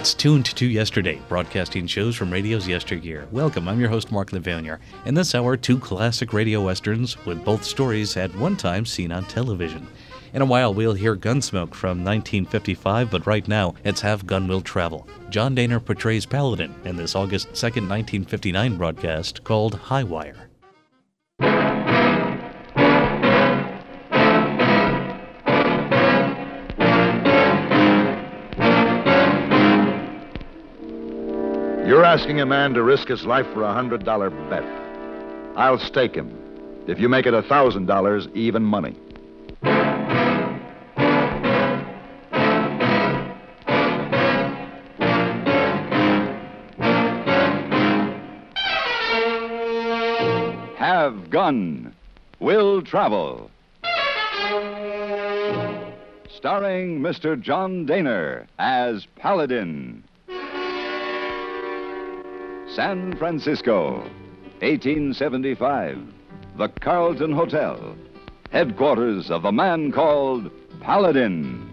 It's Tuned to Yesterday, broadcasting shows from radio's yesteryear. Welcome, I'm your host, Mark Levanier. In this hour, two classic radio westerns with both stories at one time seen on television. In a while, we'll hear Gunsmoke from 1955, but right now, it's Have Gun Will Travel. John Dehner portrays Paladin in this August 2nd, 1959 broadcast called High Wire. You're asking a man to risk his life for a $100 bet. I'll stake him. If you make it $1,000, even money. Have Gun Will Travel. Starring Mr. John Dehner as Paladin. San Francisco, 1875. The Carlton Hotel, headquarters of the man called Paladin.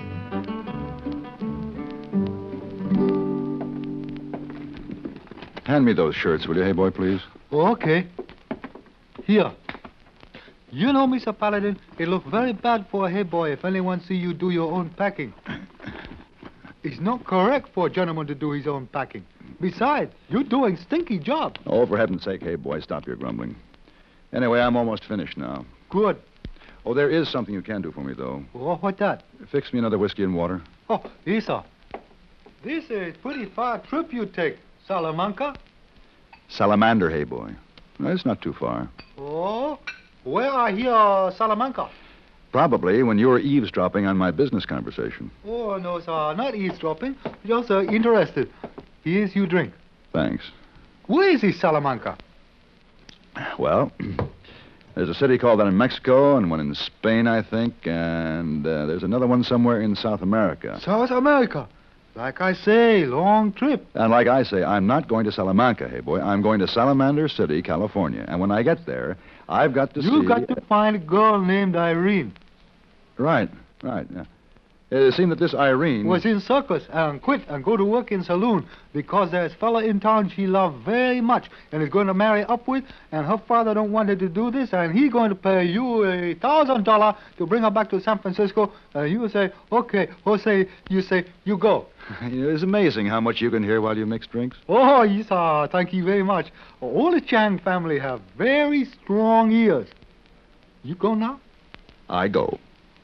Hand me those shirts, will you, hey boy, please? Oh, okay. Here. You know, Mr. Paladin, it looks very bad for a hey boy if anyone see you do your own packing. It's not correct for a gentleman to do his own packing. Besides, you're doing stinky job. Oh, for heaven's sake, hey boy, stop your grumbling. Anyway, I'm almost finished now. Good. Oh, there is something you can do for me, though. Oh, what's that? Fix me another whiskey and water. Oh, yes, sir. This is pretty far trip you take, Salamanca. Salamander, hey boy. No, it's not too far. Oh, where are here, Salamanca? Probably when you were eavesdropping on my business conversation. Oh, no, sir, not eavesdropping. Just interested. Here's you drink. Thanks. Where is this Salamanca? Well, there's a city called that in Mexico and one in Spain, I think, and there's another one somewhere in South America. South America? Like I say, long trip. And like I say, I'm not going to Salamanca, hey boy. I'm going to Salamander City, California. And when I get there, I've got to see... You've got to find a girl named Irene. Right. Yeah. It seemed that this Irene... was in circus and quit and go to work in saloon because there's a fella in town she loved very much and is going to marry up with, and her father don't want her to do this, and he's going to pay you $1,000 to bring her back to San Francisco, and you say, okay, or you say, you go. It's amazing how much you can hear while you mix drinks. Oh, yes, sir. Thank you very much. All the Chang family have very strong ears. You go now? I go.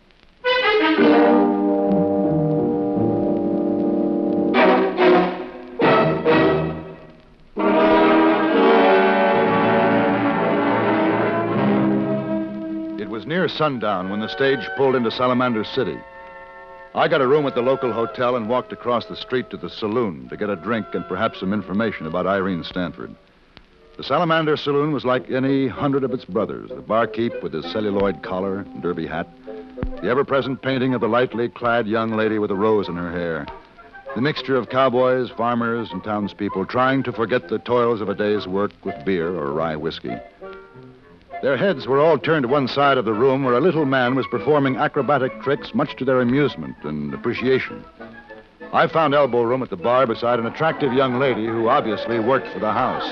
It was near sundown when the stage pulled into Salamander City. I got a room at the local hotel and walked across the street to the saloon to get a drink and perhaps some information about Irene Stanford. The Salamander Saloon was like any 100 of its brothers. The barkeep with his celluloid collar and derby hat. The ever-present painting of the lightly clad young lady with a rose in her hair. The mixture of cowboys, farmers, and townspeople trying to forget the toils of a day's work with beer or rye whiskey. Their heads were all turned to one side of the room where a little man was performing acrobatic tricks much to their amusement and appreciation. I found elbow room at the bar beside an attractive young lady who obviously worked for the house.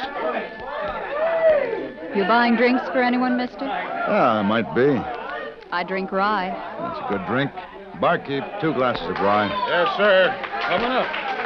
You buying drinks for anyone, mister? Yeah, might be. I drink rye. That's a good drink. Barkeep, 2 glasses of rye. Yes, sir. Coming up.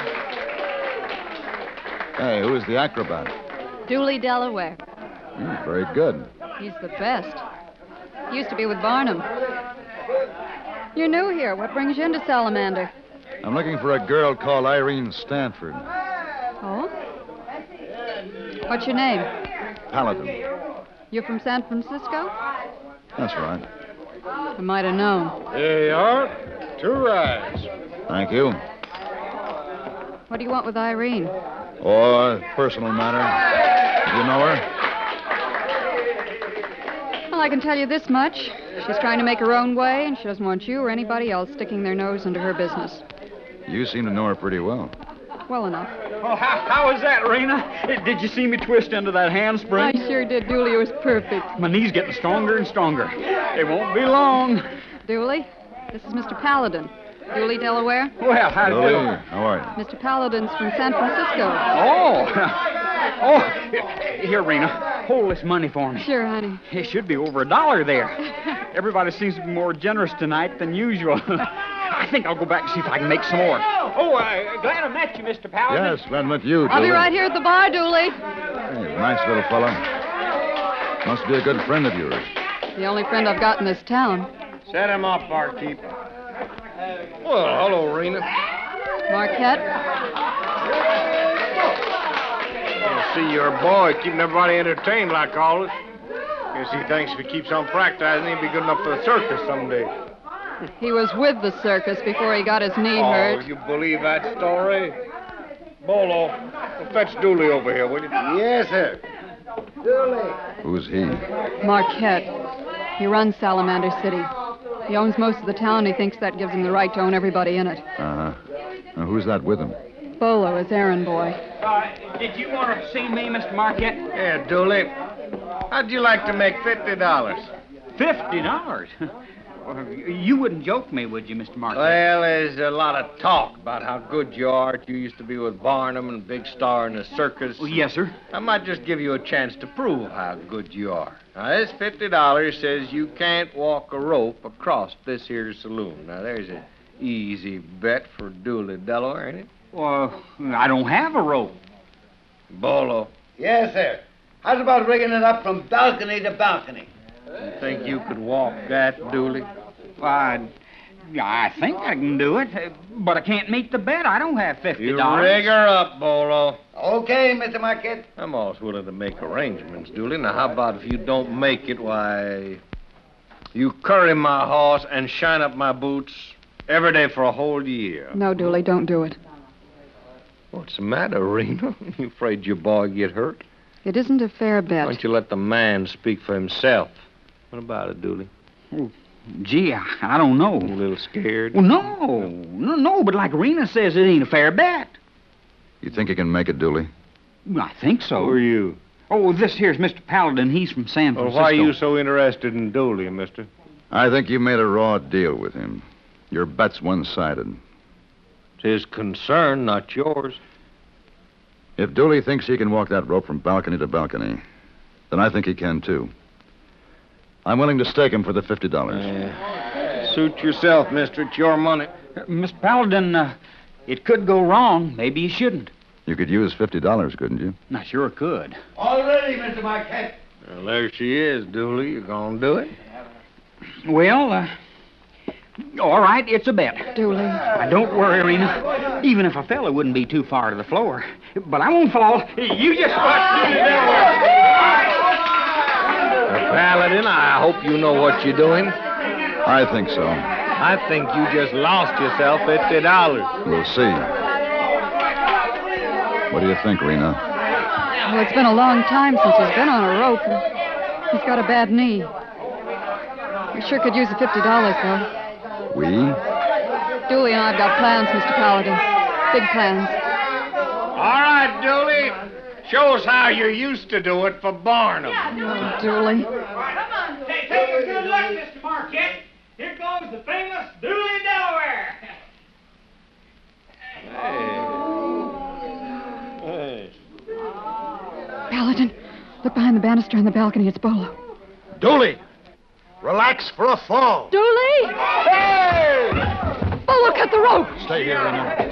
Hey, who is the acrobat? Dooley Delaware. Very good. He's the best. Used to be with Barnum. You're new here. What brings you into Salamander? I'm looking for a girl called Irene Stanford. Oh? What's your name? Paladin. You're from San Francisco? That's right. I might have known. Here you are. 2 ryes. Thank you. What do you want with Irene? Oh, personal matter. Do you know her? Well, I can tell you this much. She's trying to make her own way, and she doesn't want you or anybody else sticking their nose into her business. You seem to know her pretty well. Well enough. Oh, how was that, Rena? Did you see me twist into that handspring? I sure did, Dooley. It was perfect. My knee's getting stronger and stronger. It won't be long. Dooley, this is Mr. Paladin. Dooley, Delaware. Well, how do you do? Dooley, how are you? Mr. Paladin's from San Francisco. Oh, here, Rena. Hold this money for me. Sure, honey. It should be over $1 there. Everybody seems to be more generous tonight than usual. I think I'll go back and see if I can make some more. Oh, glad I met you, Mr. Paladin. Yes, glad to meet you, I'll be Dooley. right here at the bar, Dooley. Hey, nice little fellow. Must be a good friend of yours. The only friend I've got in this town. Set him up, barkeep. Well, hello, Rena. Marquette. I see your boy keeping everybody entertained like always. Guess he thinks if he keeps on practicing, he'll be good enough for the circus someday. He was with the circus before he got his knee hurt. You believe that story? Bolo, fetch Dooley over here, will you? Yes, sir. Who's he? Marquette. He runs Salamander City. He owns most of the town. He thinks that gives him the right to own everybody in it. Uh-huh. Now, who's that with him? Bolo, his errand boy. Did you want to see me, Mr. Marquette? Yeah, Dooley. How'd you like to make $50? $50? Well, you wouldn't joke me, would you, Mr. Marquette? Well, there's a lot of talk about how good you are. You used to be with Barnum and Big Star in the circus. Oh, yes, sir. I might just give you a chance to prove how good you are. Now, this $50 says you can't walk a rope across this here saloon. Now, there's an easy bet for Dooley, Delaware, ain't it? Well, I don't have a rope. Bolo, Yes, sir. How's about rigging it up from balcony to balcony? you think you could walk that, Dooley? I think I can do it, but I can't meet the bet. I don't have $50. You rig her up, Bolo. Okay, Mr. Marquette. I'm always willing to make arrangements, Dooley. Now, how about if you don't make it, why, you curry my horse and shine up my boots every day for a whole year. No, Dooley, don't do it. What's the matter, Rena? You afraid your boy get hurt? It isn't a fair Why bet. don't you let the man speak for himself? What about it, Dooley? Gee, I don't know. You a little scared? Well, no, but like Rena says, it ain't a fair bet. You think you can make it, Dooley? I think so. Who are you? Oh, this here's Mr. Paladin. He's from San Well, Francisco. why are you so interested in Dooley, mister? I think you made a raw deal with him. Your bet's one-sided. It's his concern, not yours. If Dooley thinks he can walk that rope from balcony to balcony, then I think he can, too. I'm willing to stake him for the $50. Suit yourself, mister. It's your money. Mr. Paladin, it could go wrong. Maybe you shouldn't. You could use $50, couldn't you? I sure could. All ready, Mr. Marquette. Well, there she is, Dooley. You gonna do it? Well, all right, it's a bet. Dooley. Now, don't worry, Rena. Even if I fell, it wouldn't be too far to the floor. But I won't fall. You just watch Dooley Paladin, I hope you know what you're doing. I think so. I think you just lost yourself $50. We'll see. What do you think, Rena? Well, it's been a long time since he's been on a rope. And he's got a bad knee. We sure could use the $50, though. We? Dooley and I've got plans, Mr. Paladin. Big plans. All right, Dooley. Show us how you used to do it for Barnum. Oh, Dooley. Come on. Take a good look, Mr. Marquette. Here goes the famous Dooley, Delaware. Hey. Paladin, look behind the banister on the balcony. It's Bolo. Dooley! Relax for a fall. Dooley! Hey! Bolo, cut the rope! Stay here, Rena.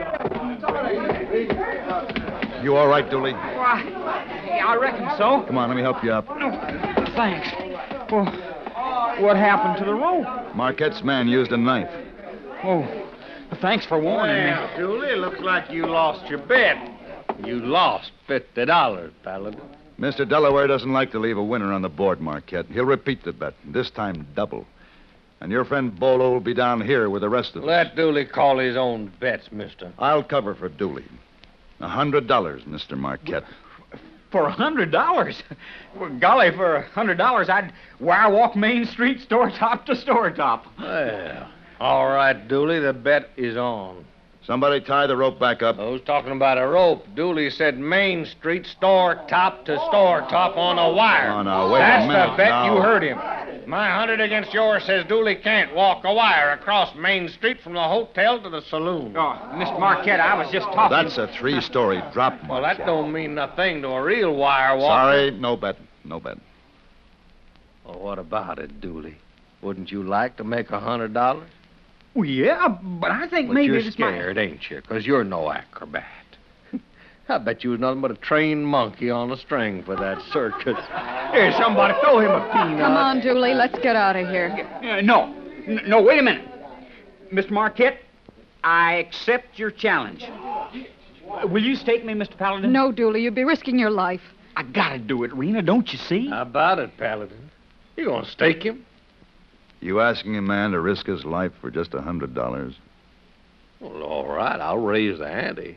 You all right, Dooley? Why, I reckon so. Come on, let me help you up. No, thanks. Well, what happened to the rope? Marquette's man used a knife. Oh, thanks for warning me. Well, Dooley, looks like you lost your bet. You lost $50, Paladin. Mr. Delaware doesn't like to leave a winner on the board, Marquette. He'll repeat the bet, this time double. And your friend Bolo will be down here with the rest of us. Let Dooley call his own bets, mister. I'll cover for Dooley. $100, Mr. Marquette. For $100? Well, golly, for $100, I'd wire walk Main Street, store top to store top. Well, all right, Dooley, the bet is on. Somebody tie the rope back up. Who's talking about a rope? Dooley said Main Street, store top to store top on a wire. Oh, now, wait a That's minute the bet. now. You heard him. My 100 against yours says Dooley can't walk a wire across Main Street from the hotel to the saloon. Oh, Mr. Marquette, I was just talking... That's a three-story drop, Well, Marquette. that don't mean nothing to a real wire walker. Sorry, no betting. No betting. Well, what about it, Dooley? Wouldn't you like to make $100? Well, yeah, but I think But maybe you're it's scared, ain't you? Because you're no acrobat. I bet you was nothing but a trained monkey on a string for that circus. Here, somebody throw him a peanut. Come on, Dooley, let's get out of here. No, wait a minute. Mr. Marquette, I accept your challenge. Will you stake me, Mr. Paladin? No, Dooley, you'd be risking your life. I gotta do it, Rena, don't you see? How about it, Paladin? You gonna stake him? You asking a man to risk his life for just $100? Well, all right, I'll raise the ante.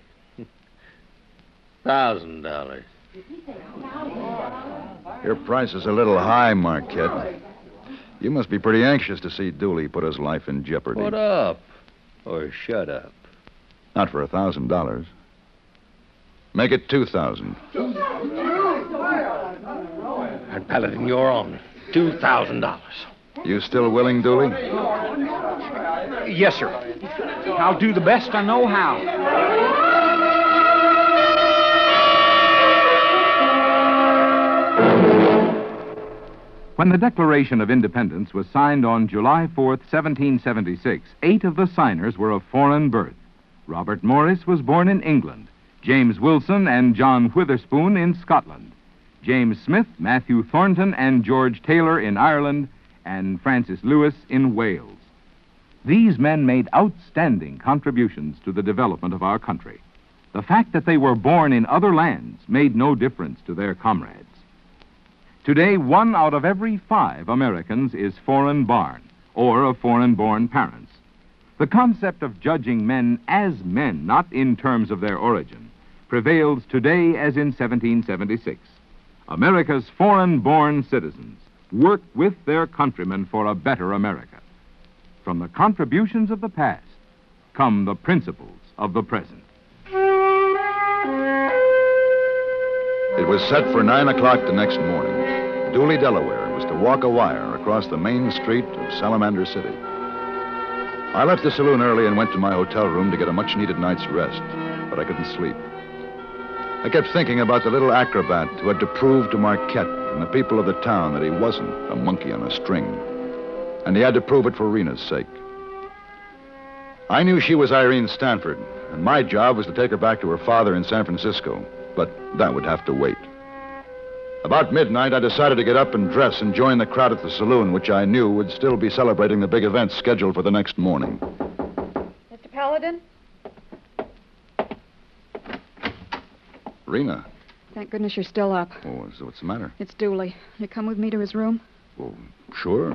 $1,000. Your price is a little high, Marquette. You must be pretty anxious to see Dooley put his life in jeopardy. What up? Or shut up. Not for $1,000. Make it 2,000. And Paladin, you're on. $2,000. You still willing, Dooley? Yes, sir. I'll do the best I know how. When the Declaration of Independence was signed on July 4th, 1776, 8 of the signers were of foreign birth. Robert Morris was born in England, James Wilson and John Witherspoon in Scotland, James Smith, Matthew Thornton, and George Taylor in Ireland, and Francis Lewis in Wales. These men made outstanding contributions to the development of our country. The fact that they were born in other lands made no difference to their comrades. Today, 1 out of every 5 Americans is foreign-born or of foreign-born parents. The concept of judging men as men, not in terms of their origin, prevails today as in 1776. America's foreign-born citizens work with their countrymen for a better America. From the contributions of the past come the principles of the present. It was set for 9 o'clock the next morning. Dooley, Delaware, was to walk a wire across the main street of Salamander City. I left the saloon early and went to my hotel room to get a much-needed night's rest, but I couldn't sleep. I kept thinking about the little acrobat who had to prove to Marquette and the people of the town that he wasn't a monkey on a string. And he had to prove it for Rena's sake. I knew she was Irene Stanford, and my job was to take her back to her father in San Francisco, but that would have to wait. About midnight, I decided to get up and dress and join the crowd at the saloon, which I knew would still be celebrating the big event scheduled for the next morning. Mr. Paladin? Rena. Thank goodness you're still up. Oh, so what's the matter? It's Dooley. You come with me to his room? Oh, sure.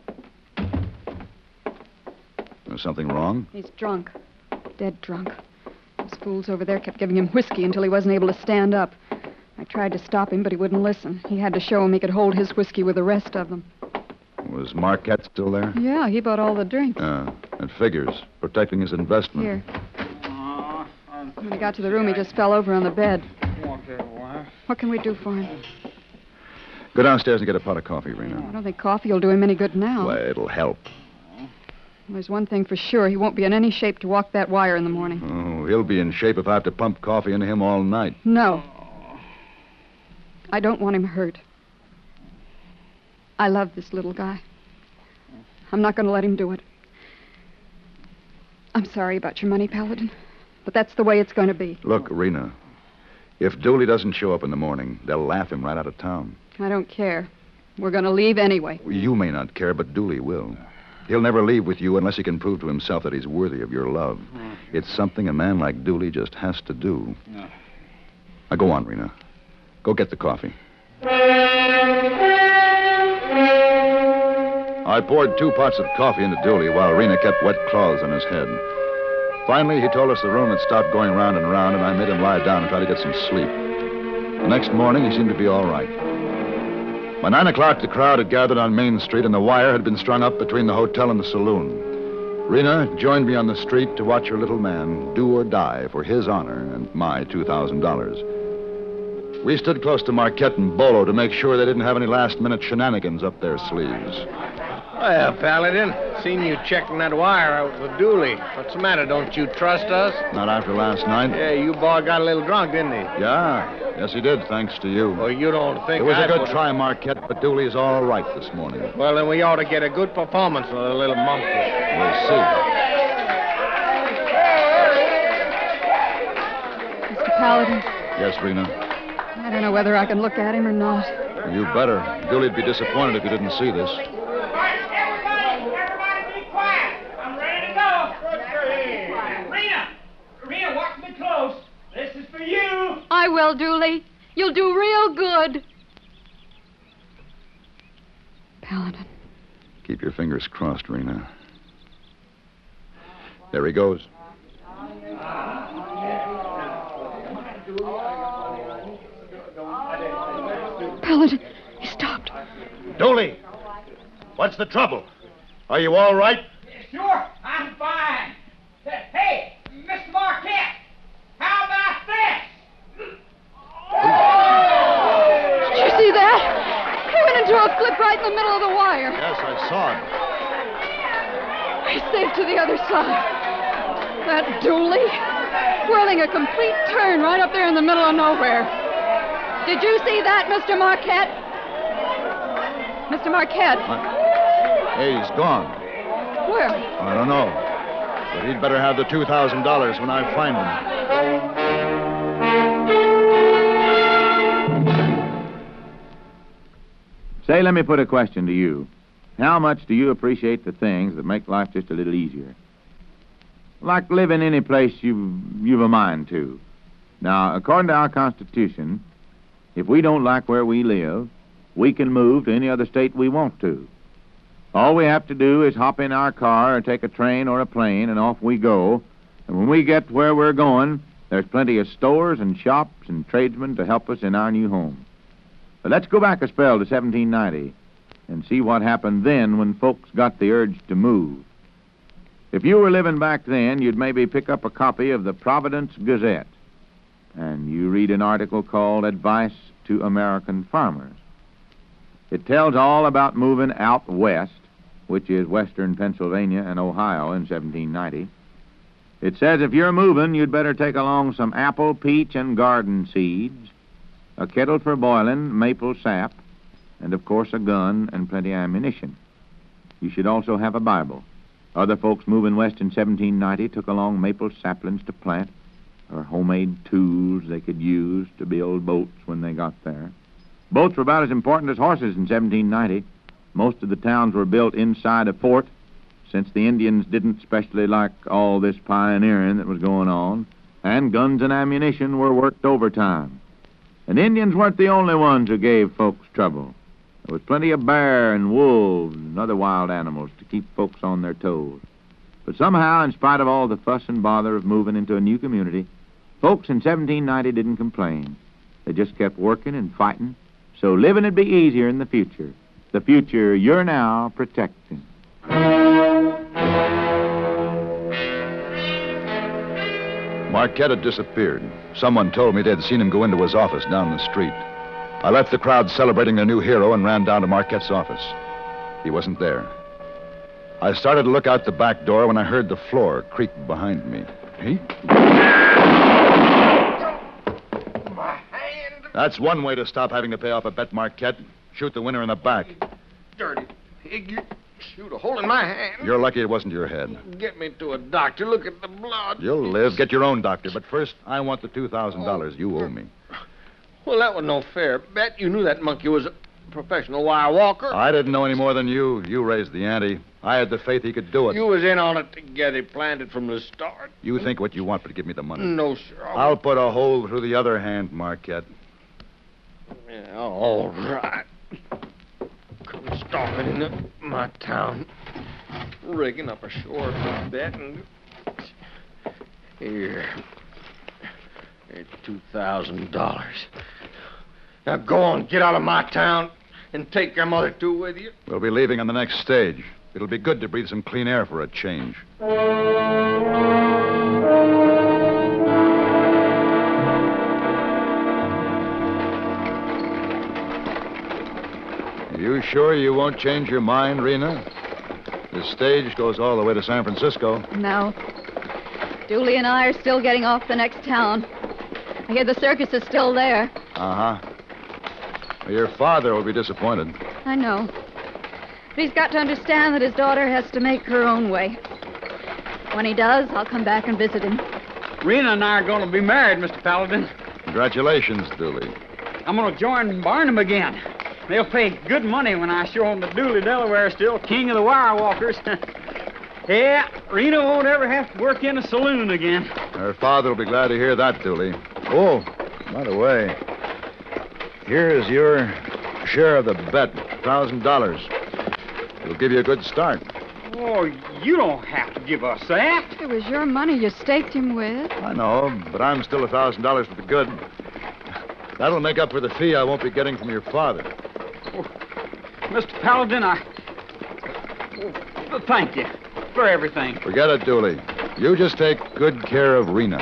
There's something wrong? He's drunk. Dead drunk. Those fools over there kept giving him whiskey until he wasn't able to stand up. I tried to stop him, but he wouldn't listen. He had to show him he could hold his whiskey with the rest of them. Was Marquette still there? Yeah, he bought all the drinks. It figures. Protecting his investment. Here. When he got to the room, he just fell over on the bed. What can we do for him? Go downstairs and get a pot of coffee, Rena. I don't think coffee will do him any good now. Well, it'll help. There's one thing for sure. He won't be in any shape to walk that wire in the morning. Oh, he'll be in shape if I have to pump coffee into him all night. No. I don't want him hurt. I love this little guy. I'm not going to let him do it. I'm sorry about your money, Paladin, but that's the way it's going to be. Look, Rena, if Dooley doesn't show up in the morning, they'll laugh him right out of town. I don't care. We're going to leave anyway. You may not care, but Dooley will. He'll never leave with you unless he can prove to himself that he's worthy of your love. It's something a man like Dooley just has to do. Now, go on, Rena. Go get the coffee. I poured 2 pots of coffee into Dooley while Rena kept wet cloths on his head. Finally, he told us the room had stopped going round and round, and I made him lie down and try to get some sleep. The next morning, he seemed to be all right. By 9 o'clock, the crowd had gathered on Main Street, and the wire had been strung up between the hotel and the saloon. Rena joined me on the street to watch her little man do or die for his honor and my $2,000. We stood close to Marquette and Bolo to make sure they didn't have any last-minute shenanigans up their sleeves. Well, Paladin, seen you checking that wire out with Dooley. What's the matter? Don't you trust us? Not after last night. Yeah, you boy got a little drunk, didn't he? Yeah. Yes, he did, thanks to you. Well, you don't think It was I a good would- try, Marquette, but Dooley's all right this morning. Well, then we ought to get a good performance with a little monkey. We'll see. Mr. Paladin, Yes, Rena. I don't know whether I can look at him or not. You better. Dooley'd be disappointed if you didn't see this. Everybody be quiet. I'm ready to go. Rena, watch me close. This is for you. I will, Dooley. You'll do real good. Paladin. Keep your fingers crossed, Rena. There he goes. Paladin, he stopped. Dooley, what's the trouble? Are you all right? Sure, I'm fine. Hey, Mr. Marquette, how about this? Did you see that? He went into a clip right in the middle of the wire. Yes, I saw him. He's safe to the other side. That Dooley, whirling a complete turn right up there in the middle of nowhere. Did you see that, Mr. Marquette? Mr. Marquette? Hey, he's gone. Where? I don't know. But he'd better have the $2,000 when I find him. Say, let me put a question to you. How much do you appreciate the things that make life just a little easier? Like living any place you've a mind to. Now, according to our Constitution, if we don't like where we live, we can move to any other state we want to. All we have to do is hop in our car or take a train or a plane, and off we go. And when we get where we're going, there's plenty of stores and shops and tradesmen to help us in our new home. But let's go back a spell to 1790 and see what happened then when folks got the urge to move. If you were living back then, you'd maybe pick up a copy of the Providence Gazette, and you read an article called Advice to American Farmers. It tells all about moving out west, which is western Pennsylvania and Ohio, in 1790. It says if you're moving, you'd better take along some apple, peach, and garden seeds, a kettle for boiling maple sap, and, of course, a gun and plenty of ammunition. You should also have a Bible. Other folks moving west in 1790 took along maple saplings to plant, or homemade tools they could use to build boats when they got there. Boats were about as important as horses in 1790. Most of the towns were built inside a fort, since the Indians didn't especially like all this pioneering that was going on, and guns and ammunition were worked overtime. And Indians weren't the only ones who gave folks trouble. There was plenty of bear and wolves and other wild animals to keep folks on their toes. But somehow, in spite of all the fuss and bother of moving into a new community, folks in 1790 didn't complain. They just kept working and fighting, so living would be easier in the future. The future you're now protecting. Marquette had disappeared. Someone told me they'd seen him go into his office down the street. I left the crowd celebrating their new hero and ran down to Marquette's office. He wasn't there. I started to look out the back door when I heard the floor creak behind me. He? That's one way to stop having to pay off a bet, Marquette. Shoot the winner in the back. Dirty pig, you shoot a hole in my hand. You're lucky it wasn't your head. Get me to a doctor. Look at the blood. You'll live. Get your own doctor. But first, I want the $2,000 you owe me. Well, that was no fair bet. You knew that monkey was a professional wire walker. I didn't know any more than you. You raised the ante. I had the faith he could do it. You was in on it together, planned it from the start. You think what you want, but give me the money. No, sir. I'll put a hole through the other hand, Marquette. Yeah, all right. Come stalking into my town, rigging up a short bet, and here, here's $2,000. Now go on, get out of my town, and take your mother too with you. We'll be leaving on the next stage. It'll be good to breathe some clean air for a change. You sure you won't change your mind, Rena? The stage goes all the way to San Francisco. No. Dooley and I are still getting off the next town. I hear the circus is still there. Uh-huh. Well, your father will be disappointed. I know. But he's got to understand that his daughter has to make her own way. When he does, I'll come back and visit him. Rena and I are going to be married, Mr. Paladin. Congratulations, Dooley. I'm going to join Barnum again. They'll pay good money when I show them that Dooley Delaware is still king of the wire walkers. Yeah, Rena won't ever have to work in a saloon again. Her father will be glad to hear that, Dooley. Oh, by the way, here is your share of the bet, $1,000. It'll give you a good start. Oh, you don't have to give us that. It was your money you staked him with. I know, but I'm still $1,000 for the good. That'll make up for the fee I won't be getting from your father. Oh, Mr. Paladin, thank you for everything. Forget it, Dooley. You just take good care of Rena.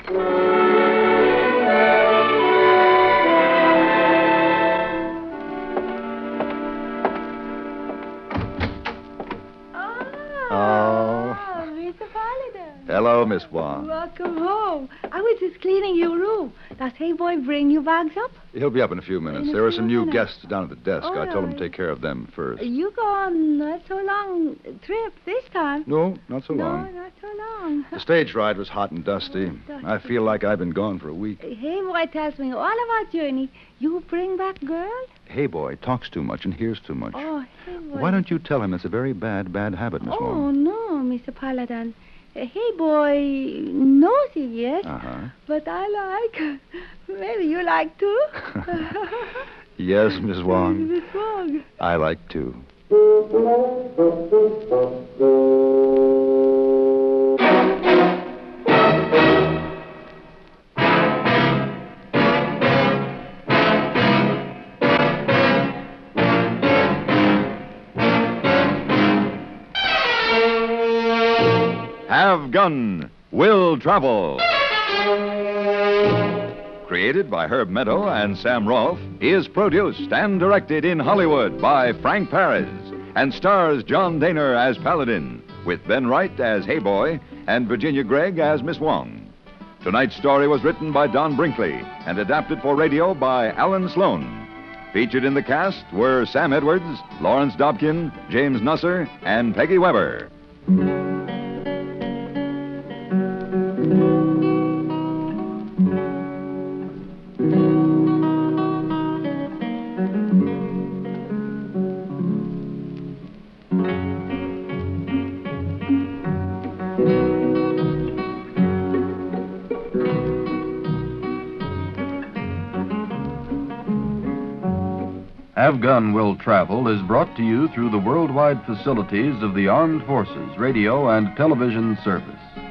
Mr. Paladin. Hello, Miss Wong. Welcome home. I was just cleaning your room. Does Hey Boy bring you bags up? He'll be up in a few minutes. There are some new guests down at the desk. I told him to take care of them first. You go on not so long trip this time. No, not so long. No, not so long. The stage ride was hot and dusty. I feel like I've been gone for a week. Hey Boy tells me all about journey. You bring back girl? Hey Boy talks too much and hears too much. Oh, Hey Boy. Why don't you tell him it's a very bad habit, Miss Wong? Oh, no, Mr. Paladin. Hey Boy knows it, yes? Uh-huh. But I like. Maybe you like too? Yes, Miss Wong. Miss Wong. I like too. Have Gun Will Travel. Created by Herb Meadow and Sam Rolfe, is produced and directed in Hollywood by Frank Paris and stars John Daner as Paladin, with Ben Wright as Hey Boy and Virginia Gregg as Miss Wong. Tonight's story was written by Don Brinkley and adapted for radio by Alan Sloan. Featured in the cast were Sam Edwards, Lawrence Dobkin, James Nusser, and Peggy Weber. Have Gun Will Travel is brought to you through the worldwide facilities of the Armed Forces Radio and Television Service.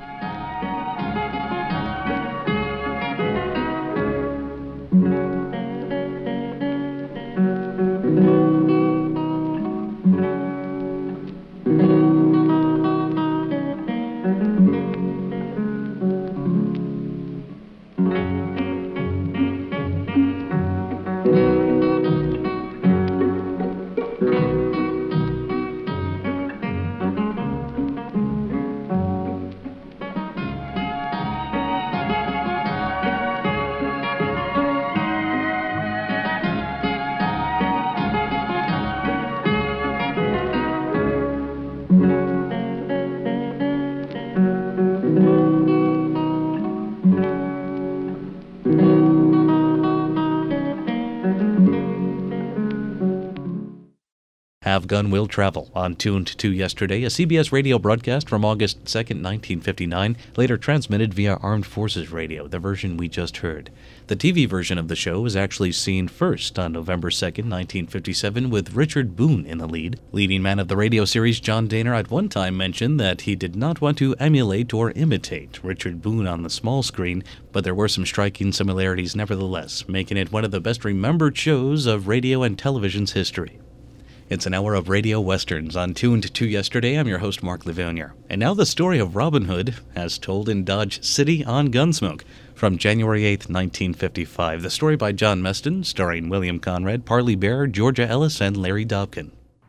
Have Gun Will Travel on Tuned to Yesterday, a CBS radio broadcast from August 2nd, 1959, later transmitted via Armed Forces Radio, the version we just heard. The TV version of the show was actually seen first on November 2nd, 1957, with Richard Boone in the lead. Leading man of the radio series, John Daner, at one time mentioned that he did not want to emulate or imitate Richard Boone on the small screen, but there were some striking similarities nevertheless, making it one of the best remembered shows of radio and television's history. It's an hour of radio westerns on Tuned to Yesterday. I'm your host, Mark Livonia. And now the story of Robin Hood, as told in Dodge City on Gunsmoke, from January 8, 1955. The story by John Meston, starring William Conrad, Parley Bear, Georgia Ellis, and Larry Dobkin.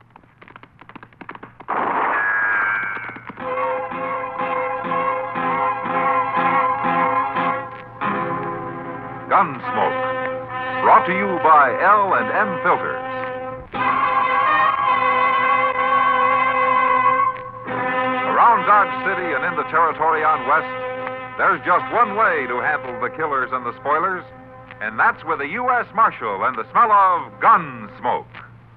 Gunsmoke, brought to you by L&M Filters. Around Dodge City and in the territory on West, there's just one way to handle the killers and the spoilers, and that's with a U.S. Marshal and the smell of Gunsmoke.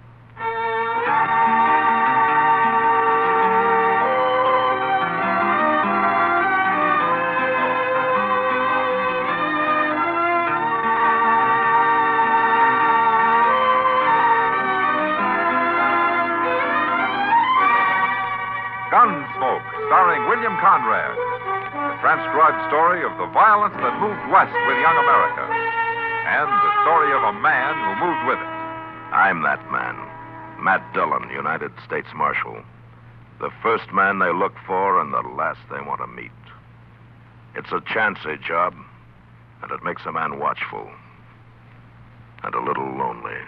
Gunsmoke, starring William Conrad. The transcribed story of the violence that moved west with young America. And the story of a man who moved with it. I'm that man, Matt Dillon, United States Marshal. The first man they look for and the last they want to meet. It's a chancy job, and it makes a man watchful. And a little lonely.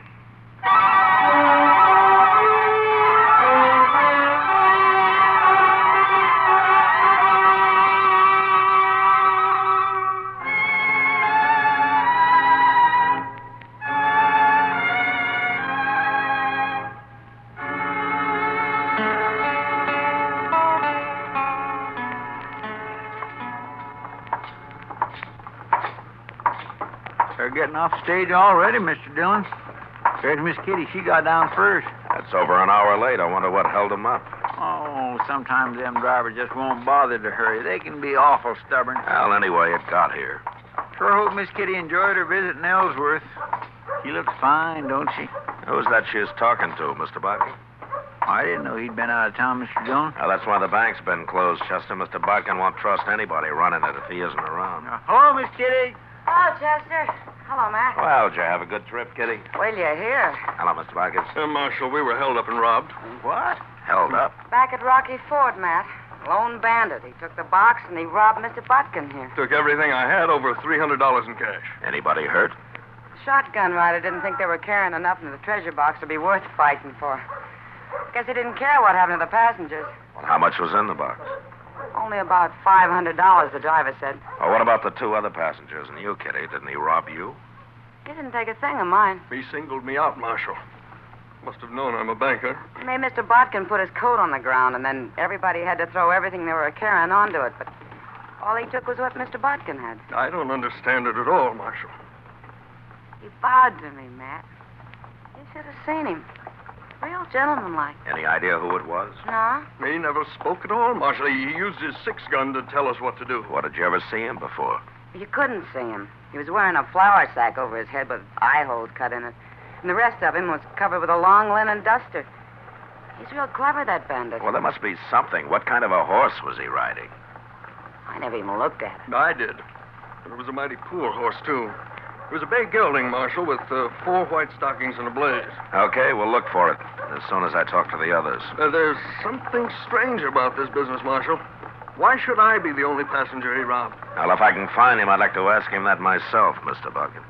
They're getting off stage already, Mr. Dillon. There's Miss Kitty. She got down first. That's over an hour late. I wonder what held him up. Oh, sometimes them drivers just won't bother to hurry. They can be awful stubborn. Well, anyway, it got here. Sure hope Miss Kitty enjoyed her visit in Ellsworth. She looks fine, don't she? Who's that she's talking to, Mr. Bodkin? I didn't know he'd been out of town, Mr. Dillon. Now, that's why the bank's been closed, Chester. Mr. Bodkin won't trust anybody running it if he isn't around. Hello, Miss Kitty. Hello, Chester. Hello, Matt. Well, did you have a good trip, Kitty? Well, you're here. Hello, Mr. Bodkin. Marshal, we were held up and robbed. What? Held up? Back at Rocky Ford, Matt. Lone bandit. He took the box and he robbed Mr. Butkin here. Took everything I had, over $300 in cash. Anybody hurt? The shotgun rider didn't think they were carrying enough in the treasure box to be worth fighting for. Guess he didn't care what happened to the passengers. Well, how much was in the box? Only about $500, the driver said. Well, what about the two other passengers and you, Kitty? Didn't he rob you? He didn't take a thing of mine. He singled me out, Marshal. Must have known I'm a banker. He made Mr. Botkin put his coat on the ground, and then everybody had to throw everything they were carrying onto it. But all he took was what Mr. Botkin had. I don't understand it at all, Marshal. He bowed to me, Matt. You should have seen him. Real gentlemanlike. Any idea who it was? No. He never spoke at all, Marshal. He used his six-gun to tell us what to do. What, did you ever see him before? You couldn't see him. He was wearing a flour sack over his head with eye holes cut in it. And the rest of him was covered with a long linen duster. He's real clever, that bandit. Well, there must be something. What kind of a horse was he riding? I never even looked at it. I did. But it was a mighty poor horse, too. It was a bay gelding, Marshal, with 4 white stockings and a blaze. Okay, we'll look for it as soon as I talk to the others. There's something strange about this business, Marshal. Why should I be the only passenger he robbed? Well, if I can find him, I'd like to ask him that myself, Mr. Butkin.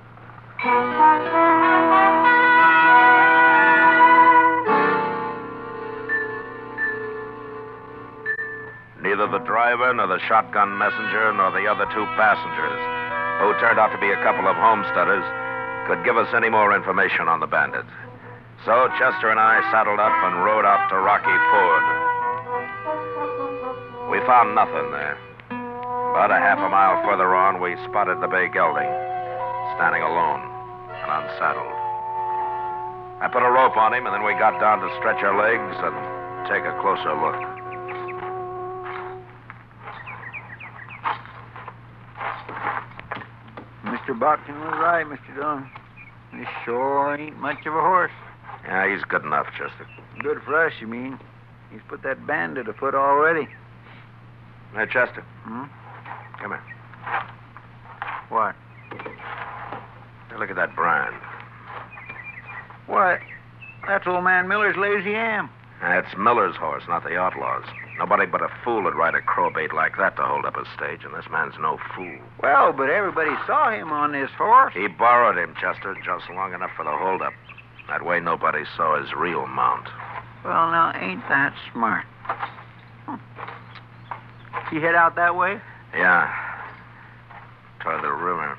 Neither the driver, nor the shotgun messenger, nor the other two passengers, who turned out to be a couple of homesteaders, could give us any more information on the bandit. So Chester and I saddled up and rode out to Rocky Ford. We found nothing there. About a half a mile further on, we spotted the bay gelding, standing alone and unsaddled. I put a rope on him, and then we got down to stretch our legs and take a closer look. Mr. Botkin was right, Mr. Dillon. This sure ain't much of a horse. Yeah, he's good enough, Chester. Good for us, you mean? He's put that bandit afoot already. Hey, Chester. Hmm? Come here. What? Hey, look at that brand. What? That's old man Miller's lazy am. It's Miller's horse, not the outlaw's. Nobody but a fool would ride a crowbait like that to hold up a stage, and this man's no fool. Well, but everybody saw him on this horse. He borrowed him, Chester, just long enough for the holdup. That way nobody saw his real mount. Well, now, ain't that smart? He head out that way? Yeah. Toward the river.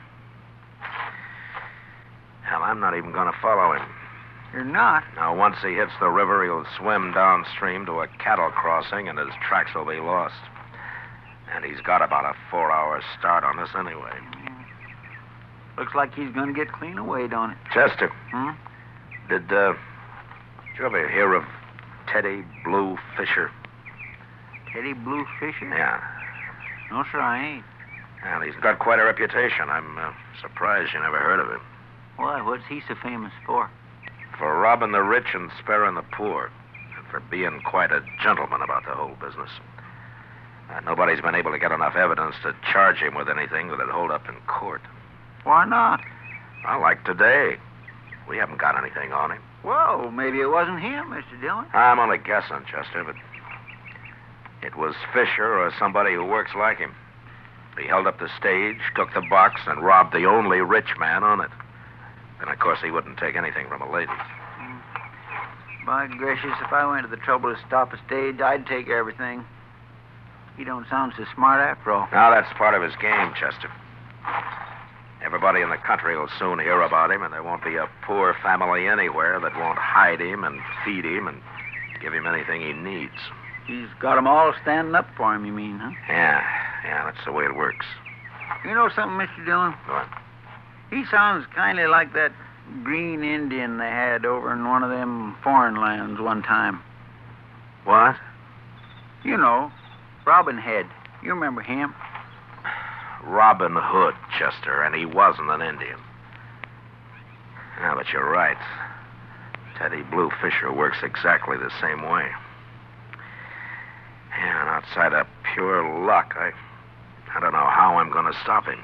Hell, I'm not even going to follow him. You're not? Now, once he hits the river, he'll swim downstream to a cattle crossing, and his tracks will be lost. And he's got about a 4-hour start on us anyway. Looks like he's going to get clean away, don't it? Chester. Hmm? Did you ever hear of Teddy Blue Fisher? Teddy Blue Fisher? Yeah. No, sir, I ain't. Well, he's got quite a reputation. I'm surprised you never heard of him. Why, what's he so famous for? For robbing the rich and sparing the poor. And for being quite a gentleman about the whole business. Nobody's been able to get enough evidence to charge him with anything that'd hold up in court. Why not? Well, like today. We haven't got anything on him. Well, maybe it wasn't him, Mr. Dillon. I'm only guessing, Chester, but it was Fisher or somebody who works like him. He held up the stage, took the box, and robbed the only rich man on it. And, of course, he wouldn't take anything from a lady. By gracious, if I went to the trouble to stop a stage, I'd take everything. He don't sound so smart after all. Now, that's part of his game, Chester. Everybody in the country will soon hear about him, and there won't be a poor family anywhere that won't hide him and feed him and give him anything he needs. He's got 'em all standing up for him, you mean, huh? Yeah, that's the way it works. You know something, Mr. Dillon? What? He sounds kind of like that green Indian they had over in one of them foreign lands one time. What? You know, Robin Hood. You remember him? Robin Hood, Chester, and he wasn't an Indian. Yeah, but you're right. Teddy Blue Fisher works exactly the same way. Yeah, and outside of pure luck, I don't know how I'm going to stop him.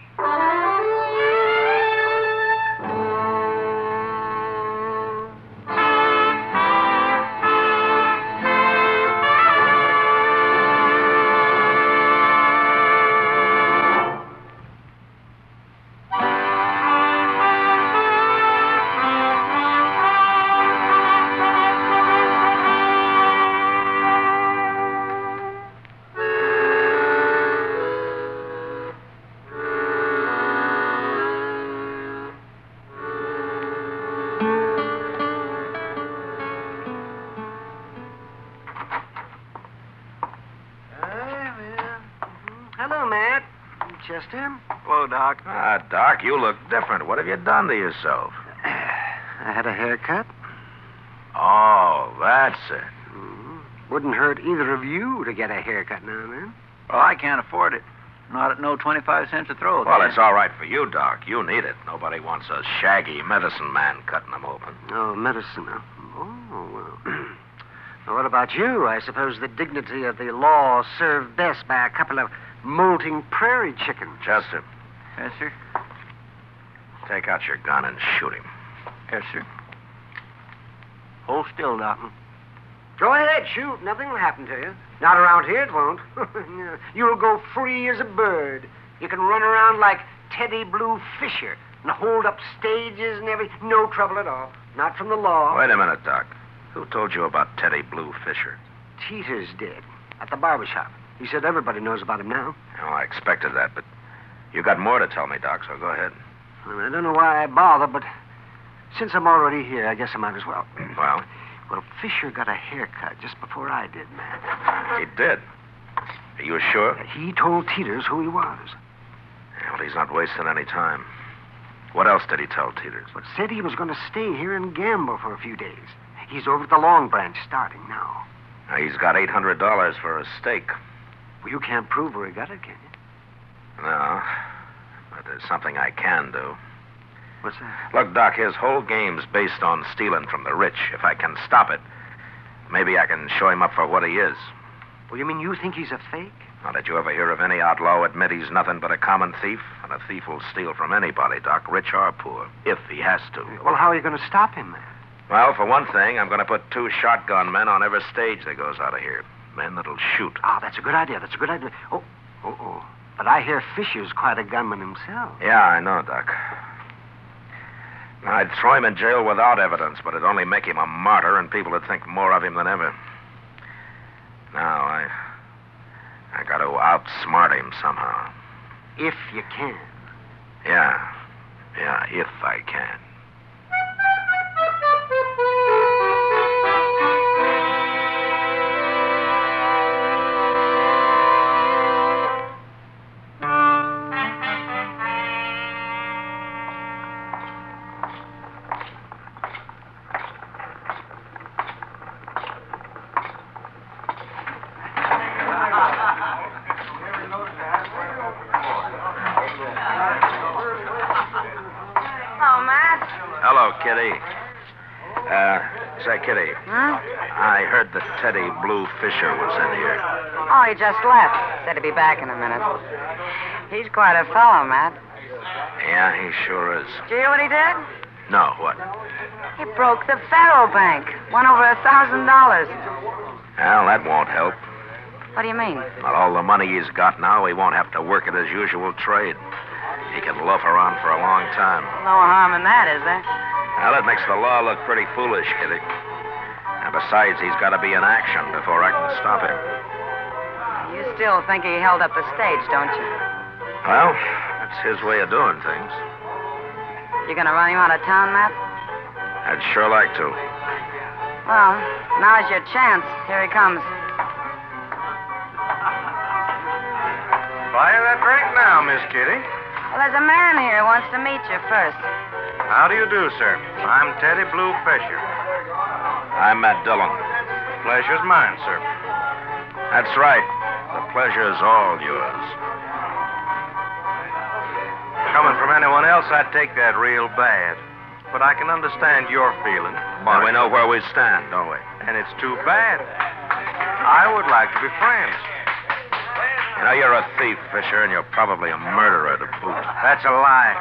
Chester? Hello, Doc. Doc, you look different. What have you done to yourself? I had a haircut. Oh, that's it. Wouldn't hurt either of you to get a haircut now and then. Well, I can't afford it. Not at no 25 cents a throw. Well, it's all right for you, Doc. You need it. Nobody wants a shaggy medicine man cutting them open. Oh, medicine. Oh, well. Well, what about you? I suppose the dignity of the law served best by a couple of molting prairie chickens. Chester. Yes, sir? Take out your gun and shoot him. Yes, sir. Hold still, Doc. Go ahead, shoot. Nothing will happen to you. Not around here, it won't. You'll go free as a bird. You can run around like Teddy Blue Fisher and hold up stages and everything. No trouble at all. Not from the law. Wait a minute, Doc. Who told you about Teddy Blue Fisher? Teeters did. At the barber shop. He said everybody knows about him now. Oh, I expected that, but you got more to tell me, Doc, so go ahead. Well, I don't know why I bother, but since I'm already here, I guess I might as well. Well? Well, Fisher got a haircut just before I did, man. He did? Are you sure? He told Teeters who he was. Yeah, well, he's not wasting any time. What else did he tell Teeters? But said he was going to stay here and gamble for a few days. He's over at the Long Branch starting now. Now, he's got $800 for a stake. Well, you can't prove where he got it, can you? No, but there's something I can do. What's that? Look, Doc, his whole game's based on stealing from the rich. If I can stop it, maybe I can show him up for what he is. Well, you mean you think he's a fake? Now, did you ever hear of any outlaw admit he's nothing but a common thief? And a thief will steal from anybody, Doc, rich or poor, if he has to. Well, how are you going to stop him, then? Well, for one thing, I'm going to put 2 shotgun men on every stage that goes out of here. Men that'll shoot. That's a good idea. That's a good idea. Oh. But I hear Fisher's quite a gunman himself. Yeah, I know, Doc. Now, I'd throw him in jail without evidence, but it'd only make him a martyr, and people would think more of him than ever. Now, I got to outsmart him somehow. If you can. Yeah, if I can. Kitty. Say, Kitty. Huh? I heard that Teddy Blue Fisher was in here. Oh, he just left. Said he'd be back in a minute. He's quite a fellow, Matt. Yeah, he sure is. Did you hear what he did? No, what? He broke the Faro Bank. Won over $1,000. Well, that won't help. What do you mean? Well, all the money he's got now, he won't have to work at his usual trade. He can loaf around for a long time. No harm in that, is there? Well, it makes the law look pretty foolish, Kitty. And besides, he's got to be in action before I can stop him. You still think he held up the stage, don't you? Well, that's his way of doing things. You gonna run him out of town, Matt? I'd sure like to. Well, now's your chance. Here he comes. Buy that drink now, Miss Kitty. Well, there's a man here who wants to meet you first. How do you do, sir? I'm Teddy Blue Fisher. I'm Matt Dillon. Pleasure's mine, sir. That's right. The pleasure's all yours. Coming from anyone else, I'd take that real bad. But I can understand your feeling. Well, we know where we stand, don't we? And it's too bad. I would like to be friends. You know, you're a thief, Fisher, and you're probably a murderer to boot. That's a lie.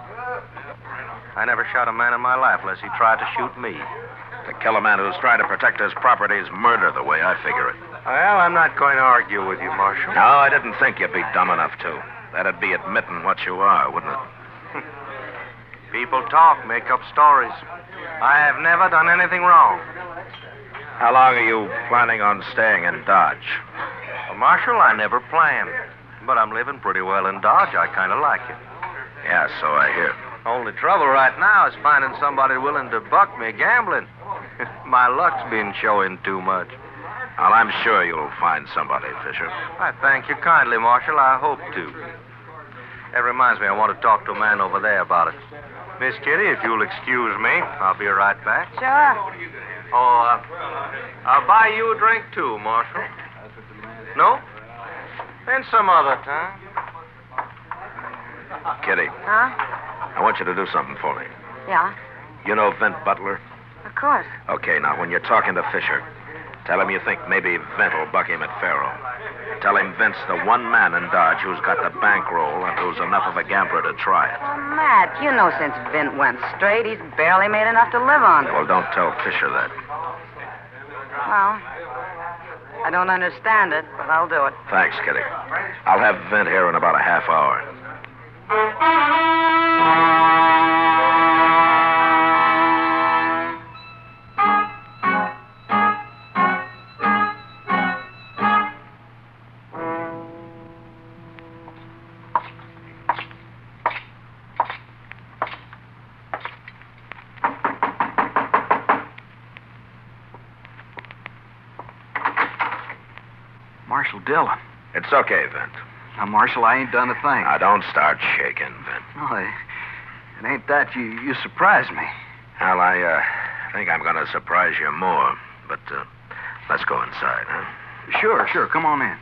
I never shot a man in my life unless he tried to shoot me. To kill a man who's trying to protect his property is murder, the way I figure it. Well, I'm not going to argue with you, Marshal. No, I didn't think you'd be dumb enough to. That'd be admitting what you are, wouldn't it? People talk, make up stories. I have never done anything wrong. How long are you planning on staying in Dodge? Well, Marshal, I never planned. But I'm living pretty well in Dodge. I kind of like it. Yeah, so I hear. Only trouble right now is finding somebody willing to buck me gambling. My luck's been showing too much. Well, I'm sure you'll find somebody, Fisher. I thank you kindly, Marshal. I hope to. That reminds me, I want to talk to a man over there about it. Miss Kitty, if you'll excuse me, I'll be right back. Sure. Oh, I'll buy you a drink, too, Marshal. No? Then some other time. Kitty. Huh? I want you to do something for me. Yeah? You know Vint Butler? Of course. Okay, now, when you're talking to Fisher, tell him you think maybe Vint will buck him at Faro. Tell him Vint's the one man in Dodge who's got the bankroll and who's enough of a gambler to try it. Well, Matt, you know since Vint went straight, he's barely made enough to live on. Well, don't tell Fisher that. Well, I don't understand it, but I'll do it. Thanks, Kitty. I'll have Vint here in about a half hour. Marshal Dillon. It's okay, Vint. Now, Marshal, I ain't done a thing. Now, don't start shaking, Vint. No, it ain't that. You surprised me. Well, I think I'm going to surprise you more. But let's go inside, huh? Sure. Come on in.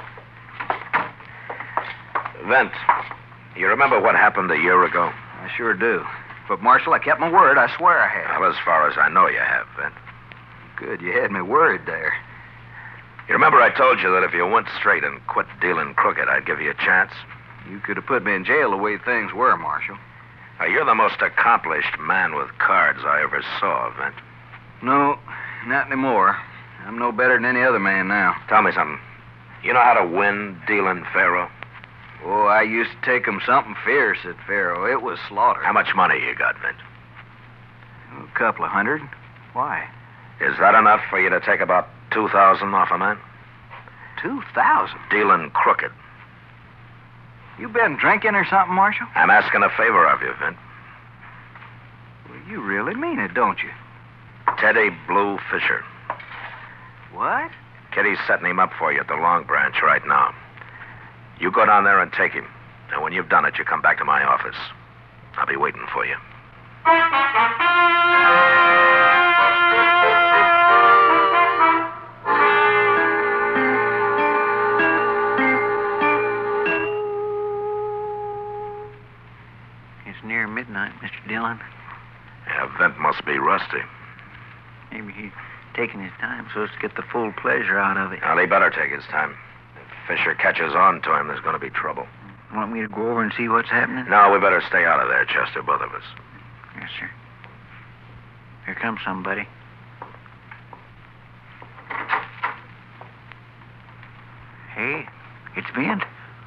Vint, you remember what happened a year ago? I sure do. But, Marshal, I kept my word. I swear I have. Well, as far as I know, you have, Vint. Good. You had me worried there. You remember I told you that if you went straight and quit dealing crooked, I'd give you a chance? You could have put me in jail the way things were, Marshal. Now, you're the most accomplished man with cards I ever saw, Vint. No, not anymore. I'm no better than any other man now. Tell me something. You know how to win dealing faro? Oh, I used to take 'em something fierce at faro. It was slaughter. How much money you got, Vint? A couple of hundred. Why? Is that enough for you to take about 2,000 off a man? 2,000? Dealing crooked. You been drinking or something, Marshal? I'm asking a favor of you, Vint. Well, you really mean it, don't you? Teddy Blue Fisher. What? Kitty's setting him up for you at the Long Branch right now. You go down there and take him. And when you've done it, you come back to my office. I'll be waiting for you. It's near midnight, Mr. Dillon. Yeah, Vint must be rusty. Maybe he's taking his time so as to get the full pleasure out of it. Well, he better take his time. If Fisher catches on to him, there's going to be trouble. Want me to go over and see what's happening? No, we better stay out of there, Chester, both of us. Yes, sir. Here comes somebody. Hey, it's Vint.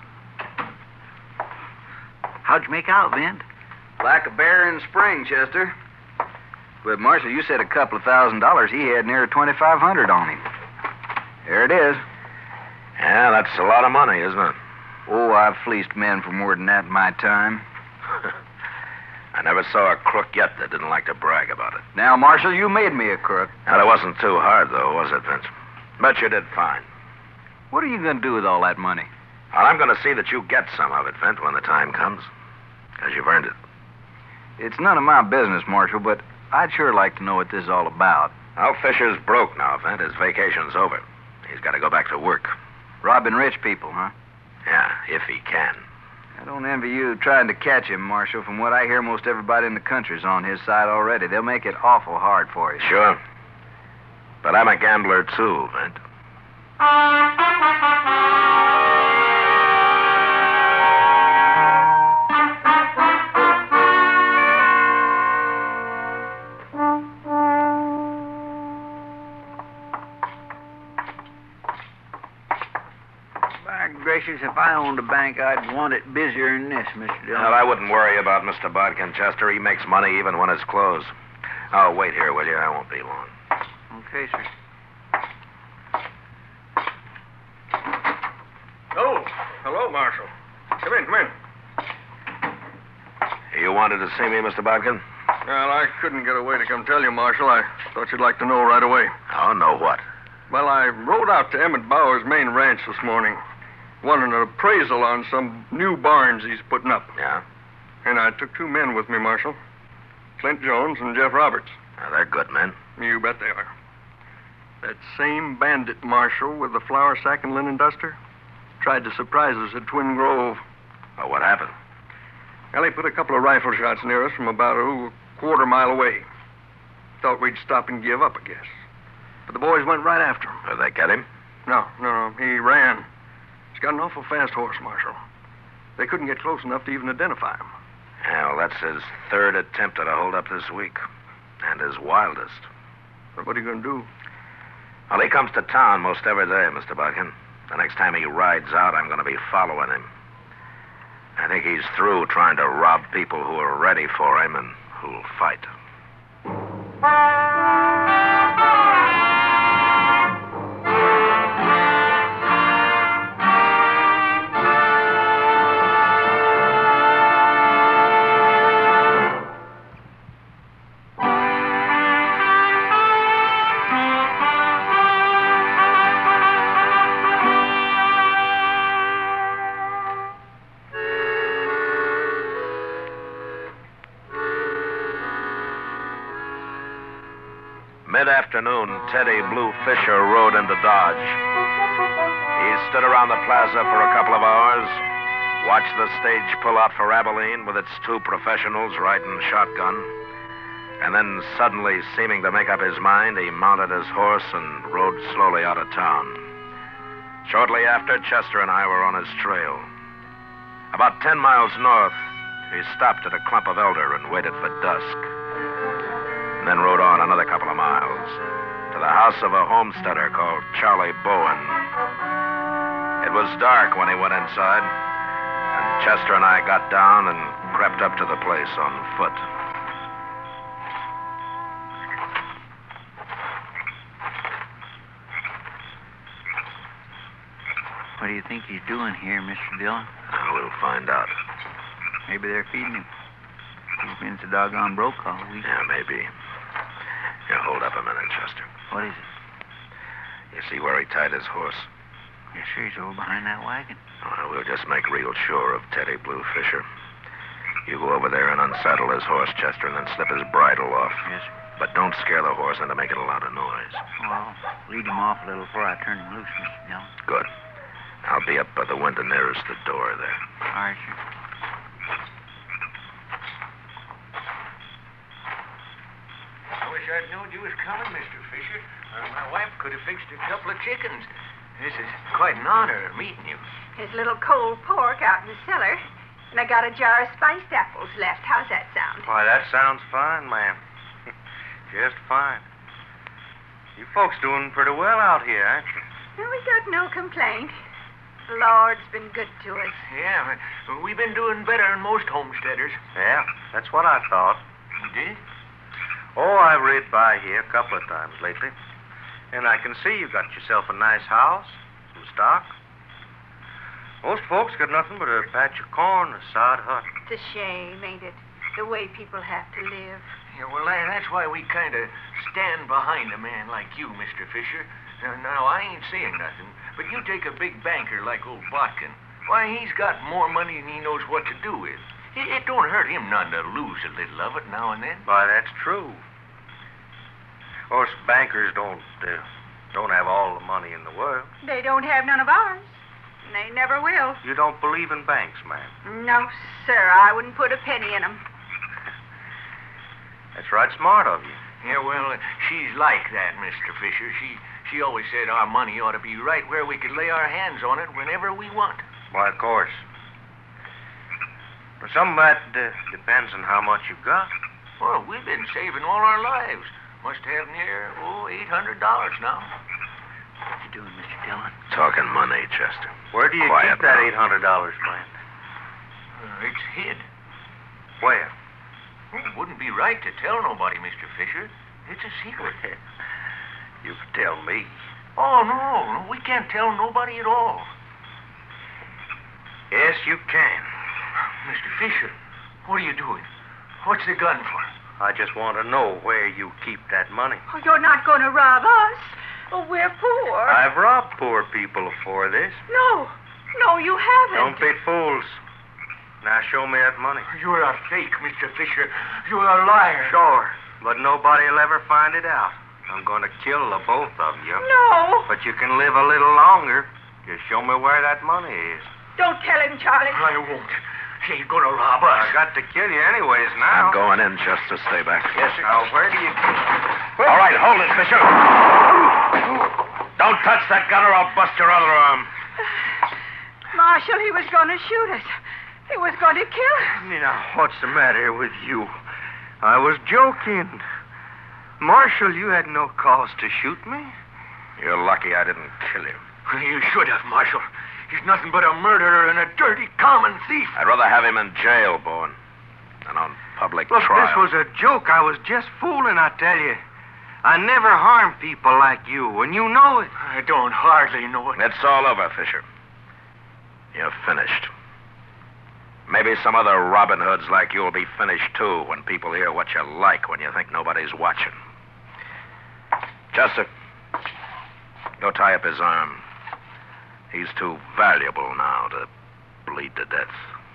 How'd you make out, Vint? Like a bear in spring, Chester. But, Marshal, you said a couple of $1,000. He had near 2,500 on him. There it is. Yeah, that's a lot of money, isn't it? Oh, I've fleeced men for more than that in my time. I never saw a crook yet that didn't like to brag about it. Now, Marshal, you made me a crook. Now, it wasn't too hard, though, was it, Vince? Bet you did fine. What are you going to do with all that money? Well, I'm going to see that you get some of it, Vint, when the time comes. Because you've earned it. It's none of my business, Marshal, but I'd sure like to know what this is all about. Well, Fisher's broke now, Vint. His vacation's over. He's got to go back to work. Robbing rich people, huh? Yeah, if he can. I don't envy you trying to catch him, Marshal. From what I hear, most everybody in the country's on his side already. They'll make it awful hard for you. Sure. But I'm a gambler, too, Vint. Gracious, if I owned a bank, I'd want it busier than this, Mr. Dillon. Well, I wouldn't worry about Mr. Bodkin, Chester. He makes money even when it's closed. Oh, wait here, will you? I won't be long. Okay, sir. Oh, hello, Marshal. Come in, come in. You wanted to see me, Mr. Bodkin? Well, I couldn't get away to come tell you, Marshal. I thought you'd like to know right away. Oh, know what? Well, I rode out to Emmett Bauer's main ranch this morning. Wanted an appraisal on some new barns he's putting up. Yeah? And I took two men with me, Marshal. Clint Jones and Jeff Roberts. Now, they're good men. You bet they are. That same bandit, Marshal, with the flour sack and linen duster, tried to surprise us at Twin Grove. Well, what happened? Well, he put a couple of rifle shots near us from about a quarter mile away. Thought we'd stop and give up, I guess. But the boys went right after him. Did they get him? No. He ran. He's got an awful fast horse, Marshal. They couldn't get close enough to even identify him. Yeah, well, that's his third attempt at a holdup this week. And his wildest. But what are you going to do? Well, he comes to town most every day, Mr. Bodkin. The next time he rides out, I'm going to be following him. I think he's through trying to rob people who are ready for him and who'll fight. Mid-afternoon, Teddy Blue Fisher rode into Dodge. He stood around the plaza for a couple of hours, watched the stage pull out for Abilene with its two professionals riding shotgun, and then suddenly, seeming to make up his mind, he mounted his horse and rode slowly out of town. Shortly after, Chester and I were on his trail. About 10 miles north, he stopped at a clump of elder and waited for dusk. And then rode on another couple of miles. miles, to the house of a homesteader called Charlie Bowen. It was dark when he went inside, and Chester and I got down and crept up to the place on foot. What do you think he's doing here, Mr. Dillon? We'll find out. Maybe they're feeding him. He's been so doggone broke all week. Yeah, maybe. Here, hold up a minute, Chester. What is it? You see where he tied his horse? Yes, sir, he's over behind that wagon. Well, we'll just make real sure of Teddy Blue Fisher. You go over there and unsaddle his horse, Chester, and then slip his bridle off. Yes, sir. But don't scare the horse into making a lot of noise. Well, lead him off a little before I turn him loose, Mr. Dillon. Good. I'll be up by the window nearest the door there. All right, sir. I wish I'd known you was coming, Mr. Fisher. My wife could have fixed a couple of chickens. This is quite an honor meeting you. There's a little cold pork out in the cellar, and I got a jar of spiced apples left. How's that sound? Why, that sounds fine, ma'am. Just fine. You folks doing pretty well out here, aren't you? Well, we got no complaint. The Lord's been good to us. Yeah, we've been doing better than most homesteaders. Yeah, that's what I thought. You did? Oh, I've rid by here a couple of times lately. And I can see you got yourself a nice house, some stock. Most folks got nothing but a patch of corn and a sod hut. It's a shame, ain't it? The way people have to live. Yeah, well, that's why we kind of stand behind a man like you, Mr. Fisher. Now, I ain't saying nothing, but you take a big banker like old Botkin. Why, he's got more money than he knows what to do with. It don't hurt him none to lose a little of it now and then. Why, that's true. Of course, bankers don't have all the money in the world. They don't have none of ours. And they never will. You don't believe in banks, ma'am? No, sir. I wouldn't put a penny in them. That's right smart of you. Yeah, well, she's like that, Mr. Fisher. She always said our money ought to be right where we could lay our hands on it whenever we want. Why, of course. But some of that depends on how much you've got. Well, we've been saving all our lives. Must have near, $800 now. What you doing, Mr. Dillon? Talking money, Chester. Where do you Quiet keep that now. $800, man? It's hid. Where? Well, it wouldn't be right to tell nobody, Mr. Fisher. It's a secret. You can tell me. Oh, no. We can't tell nobody at all. Yes, you can. Mr. Fisher, what are you doing? What's the gun for? I just want to know where you keep that money. Oh, you're not going to rob us. Oh, we're poor. I've robbed poor people before this. No, you haven't. Don't be fools. Now show me that money. You're a fake, Mr. Fisher. You're a liar. Sure, but nobody will ever find it out. I'm going to kill the both of you. No. But you can live a little longer. Just show me where that money is. Don't tell him, Charlie. I won't. He's going to rob us. I got to kill you anyways now. I'm going in, Chester. Stay back. Yes, sir. Now, where do you... All right, hold it, Fisher. Don't touch that gun or I'll bust your other arm. Marshal, he was going to shoot us. He was going to kill us. Now, what's the matter with you? I was joking. Marshal, you had no cause to shoot me. You're lucky I didn't kill you. You should have, Marshal. He's nothing but a murderer and a dirty common thief. I'd rather have him in jail, Bowen, than on public Look, trial. this was a joke. I was just fooling, I tell you. I never harm people like you, and you know it. I don't hardly know it. It's all over, Fisher. You're finished. Maybe some other Robin Hoods like you will be finished, too, when people hear what you like when you think nobody's watching. Chester, go tie up his arm. He's too valuable now to bleed to death.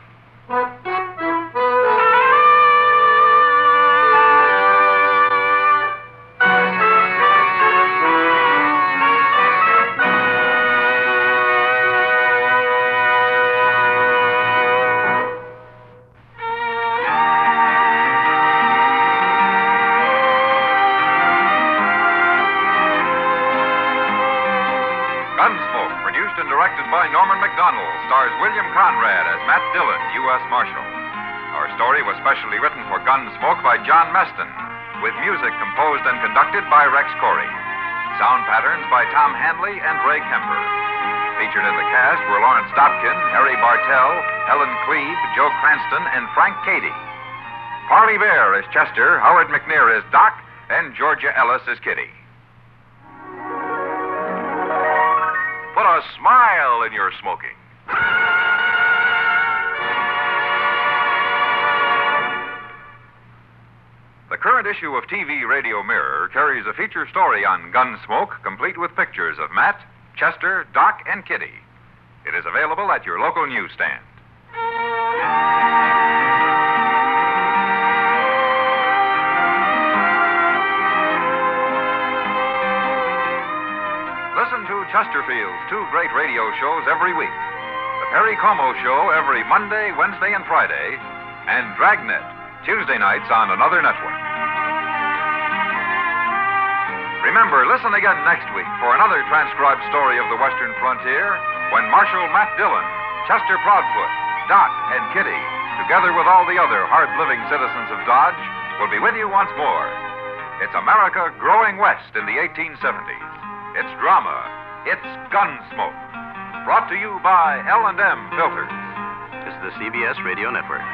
Gunsmoke, produced and directed by Norman McDonald, stars William Conrad as Matt Dillon, U.S. Marshal. Our story was specially written for Gunsmoke by John Meston, with music composed and conducted by Rex Corey. Sound patterns by Tom Hanley and Ray Kemper. Featured in the cast were Lawrence Dobkin, Harry Bartell, Helen Cleve, Joe Cranston, and Frank Cady. Parley Bear is Chester, Howard McNear is Doc, and Georgia Ellis is Kitty. Put a smile in your smoking. The current issue of TV Radio Mirror carries a feature story on Gunsmoke, complete with pictures of Matt, Chester, Doc, and Kitty. It is available at your local newsstand. Listen to Chesterfield's two great radio shows every week. The Perry Como Show every Monday, Wednesday, and Friday, and Dragnet, Tuesday nights on another network. Remember, listen again next week for another transcribed story of the Western frontier when Marshal Matt Dillon, Chester Proudfoot, Doc, and Kitty, together with all the other hard-living citizens of Dodge, will be with you once more. It's America growing west in the 1870s. It's drama. It's Gunsmoke. Brought to you by L&M Filters. This is the CBS Radio Network.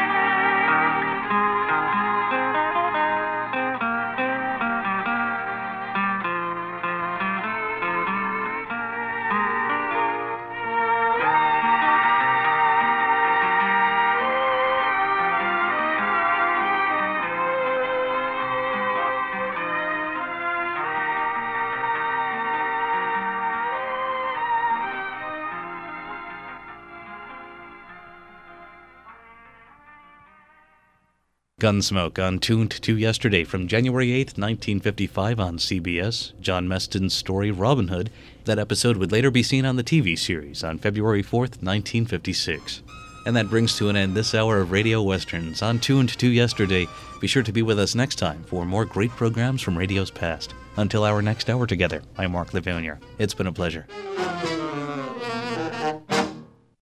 Gunsmoke on Tuned to Yesterday from January 8th, 1955 on CBS. John Meston's story Robin Hood. That episode would later be seen on the TV series on February 4th, 1956. And that brings to an end this hour of Radio Westerns on Tuned to Yesterday. Be sure to be with us next time for more great programs from radio's past. Until our next hour together, I'm Mark Levanier. It's been a pleasure.